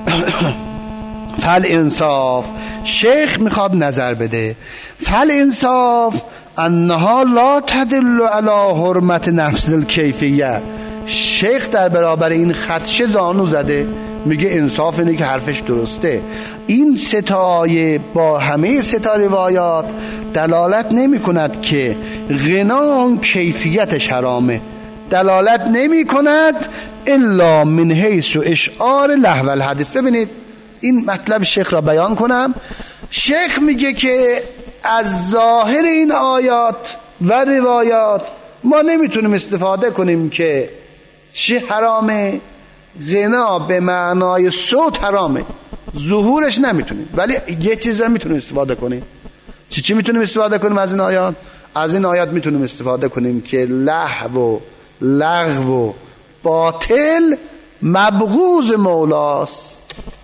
فل انصاف. شیخ میخواد نظر بده. فل انصاف انها لا تدل علی حرمت نفس الکیفیه. شیخ در برابر این خدشه زانو زده، میگه انصاف اینه که حرفش درسته. این سه آیه با همه سه تا روایات دلالت نمی کند که غنا کیفیتش حرامه، دلالت نمی کند الا من حیث و اشعار لهو الحدیث. ببینید این مطلب شیخ را بیان کنم. شیخ میگه که از ظاهر این آیات و روایات ما نمیتونیم استفاده کنیم که چی حرامه. غنا به معنای صوت حرامه، ظهورش نمیتونیم، ولی یه چیز رو میتونیم استفاده کنیم. چی چی میتونیم استفاده کنیم از این آیات؟ از این آیات میتونیم استفاده کنیم که لهو و لغو و باطل مبغوض مولاست،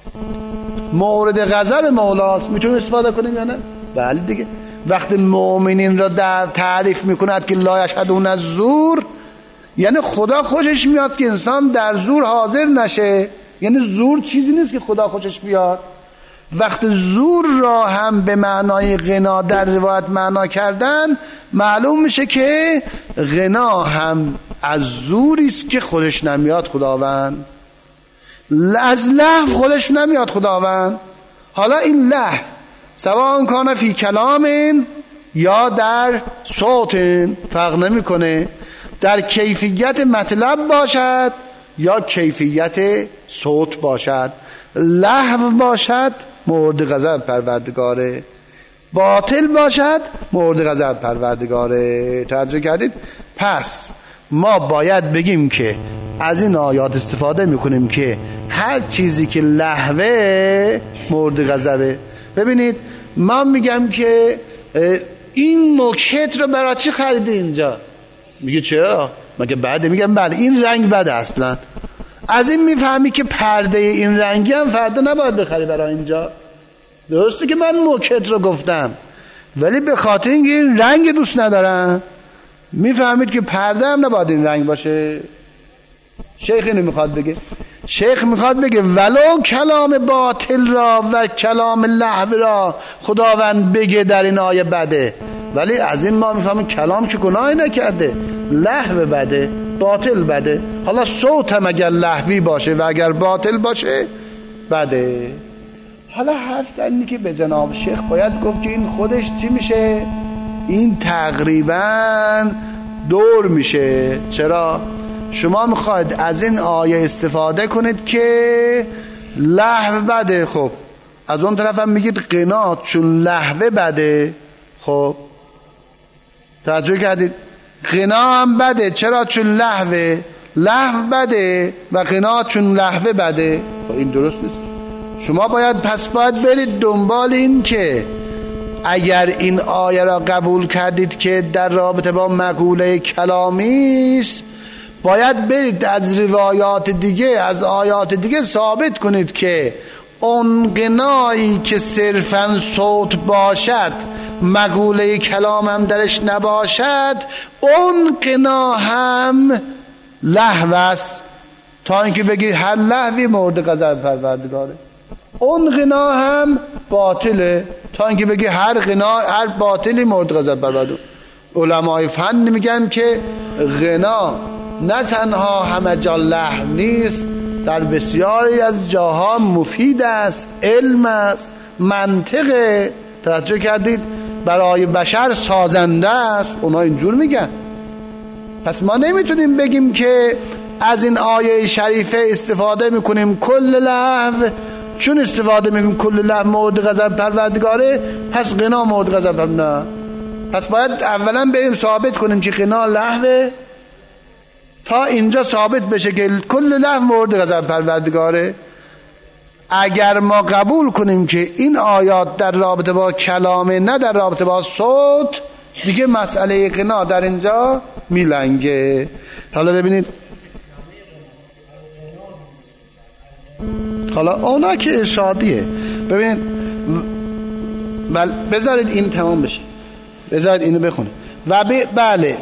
مورد غضب مولاست. میتونیم استفاده کنیم یا نه؟ بله دیگه. وقتی مؤمنین را در تعریف میکند که لا یشهدون الزور، یعنی خدا خوشش میاد که انسان در زور حاضر نشه. یعنی زور چیزی نیست که خدا خوشش بیاد. وقتی زور را هم به معنای غنا در روایت معنا کردن، معلوم میشه که غنا هم از زوری است که خودش نمیاد خداوند. از لهو خودش نمیاد خداوند. حالا این لهو سواء کان فی کلام یا در صوت فرق نمیکنه، در کیفیت مطلب باشد یا کیفیت صوت باشد. لهو باشد مورد غضب پروردگاره، باطل باشد مورد غضب پروردگاره. توجه کردید؟ پس ما باید بگیم که از این آیات استفاده میکنیم که هر چیزی که لهوه مورد غضبه. ببینید من میگم که این موکت رو برای چی خریدی اینجا؟ میگه چرا؟ مگه بده؟ میگم بله این رنگ بده اصلا. از این میفهمی که پرده این رنگی هم فردا نباید بخری برای اینجا. درسته که من موکت رو گفتم، ولی به خاطر اینکه این رنگ دوست ندارم میفهمید که پرده هم نباید این رنگ باشه. شیخ اینو میخواد بگه. شیخ میخواد بگه ولو کلام باطل را و کلام لهو را خداوند بگه در این آیه بده، ولی از این ما میفهمیم کلام که گناهی نکرده، لهو بده، باطل بده. حالا صوت هم اگر لهوی باشه و اگر باطل باشه بده. حالا حرف اینه که به جناب شیخ باید گفت که این خودش چی میشه؟ این تقریبا دور میشه. چرا؟ شما میخواید از این آیه استفاده کنید که لهو بده، خب از اون طرف هم میگید غنا چون لهو بده. خب توجه کردید؟ غنا هم بده، چرا؟ چون لهوه. لهو بده و غنا چون لهو بده. خب این درست نیست. شما باید پس باید برید دنبال این که اگر این آیه را قبول کردید که در رابطه با مقوله کلامی است، باید برید از روایات دیگه، از آیات دیگه ثابت کنید که اون غنایی که صرفاً صوت باشد، مقوله کلام هم درش نباشد، اون غنا هم لهو است. تا اینکه بگی هر لهوی مورد غضب پروردگاره. اون غنا هم باطله، تا اینکه بگی هر غنا هر باطلی مورد غضب پروردگاره. علمای فن میگن که غنا نه تنها همه جا لهو نیست، در بسیاری از جاها مفید است، علم است، منطقه. توجه کردید؟ برای بشر سازنده است. اونا اینجور میگن. پس ما نمیتونیم بگیم که از این آیه شریفه استفاده میکنیم کل لهو، چون استفاده میکنیم کل لهو مورد غضب پروردگاره پس غنا مورد غضب پروردگاره. نه، پس باید اولا بریم ثابت کنیم که غنا لهوه، تا اینجا ثابت بشه که کل لهو مورد غضب پروردگاره. اگر ما قبول کنیم که این آیات در رابطه با کلامه نه در رابطه با صوت، دیگه مسئله غنا در اینجا میلنگه. حالا ببینید، حالا اونا که ارشادیه. ببینید بل بذارید این تمام بشه، بذارید اینو بخونه. و ب... بله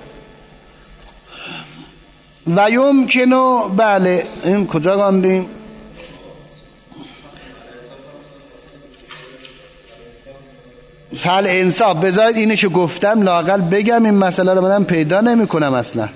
و یمکنو، بله این کجا گاندیم؟ فعل انصاف. بذارید اینشو گفتم لااقل بگم، این مسئله رو منم پیدا نمی کنم اصلا.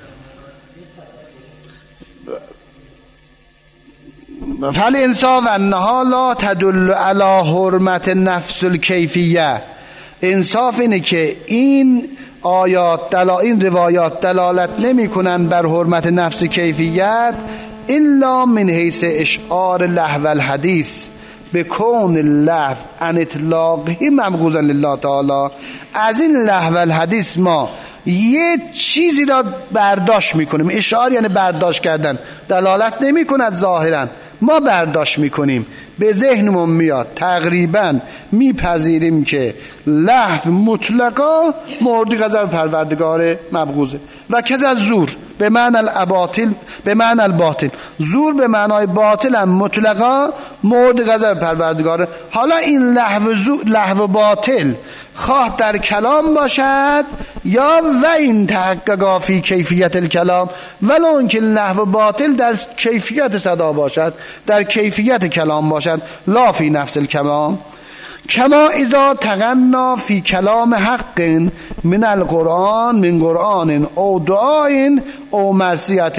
فعل انصاف انها لا تدل علی حرمت نفس الکیفیه. انصاف اینه که این آیات دلا این روایات دلالت نمی کنن بر حرمت نفس کیفیت الا من حیث اشعار لهو الحدیث به کون لهو ان اطلاقه مبغوضا لله تعالی. از این لهو الحدیث ما یه چیزی را برداشت میکنیم. اشعار یعنی برداشت کردن، دلالت نمی کند ظاهرا، ما برداشت میکنیم، به ذهنمون میاد، تقریبا میپذیریم که لهو مطلقا مورد غضب پروردگار مبغوضه. و کذا زور به معنی الباطل، به معنی الباطل، زور به معنای باطل هم مطلقا مورد غضب پروردگاره. حالا این لهو زور، لهو باطل خواه در کلام باشد یا و این تحققا فی کیفیت الکلام، ولو اینکه لهو باطل در کیفیت صدا باشد، در کیفیت کلام باشد، لا فی نفس الکلام. کما اذا تغنا فی کلام حق من القرآن من قرآن او دعاء او مرثیت.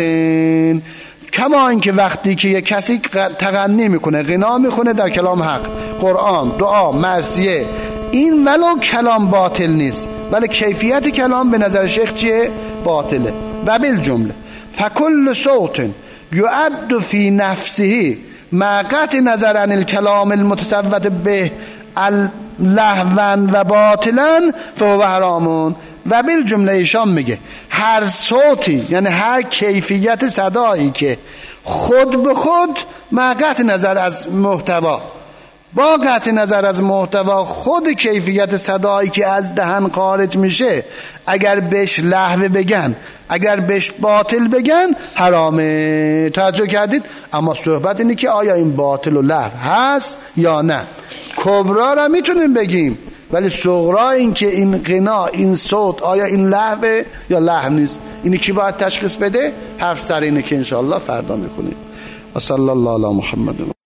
کما اینکه وقتی که یک کسی تغنی میکنه، غنا میکنه در کلام حق، قرآن، دعا، مرثیه، این ولو کلام باطل نیست ولی کیفیت کلام به نظر شیخ چیه؟ باطله. و بالجمله فکل صوت یعد فی نفسه مع قطع نظر عن الکلام المتصوت به لهوا و باطلا فهو حرامون. و بالجمله ایشان میگه هر صوتی یعنی هر کیفیت صدایی که خود به خود مع قطع نظر از محتوا، با قطع نظر از محتوا، خود کیفیت صدایی که از دهن خارج میشه اگر بهش لهو بگن، اگر بهش باطل بگن، حرامه. توجه کردید؟ اما صحبت اینه که آیا این باطل و لهو هست یا نه. کبرا را میتونیم بگیم ولی صغرا این که این غنا، این صوت آیا این لهو یا لهو نیست، اینی کی باید تشخیص بده؟ حرف سر اینه که انشاءالله فردا میخونیم. و صلی الله علی محمد.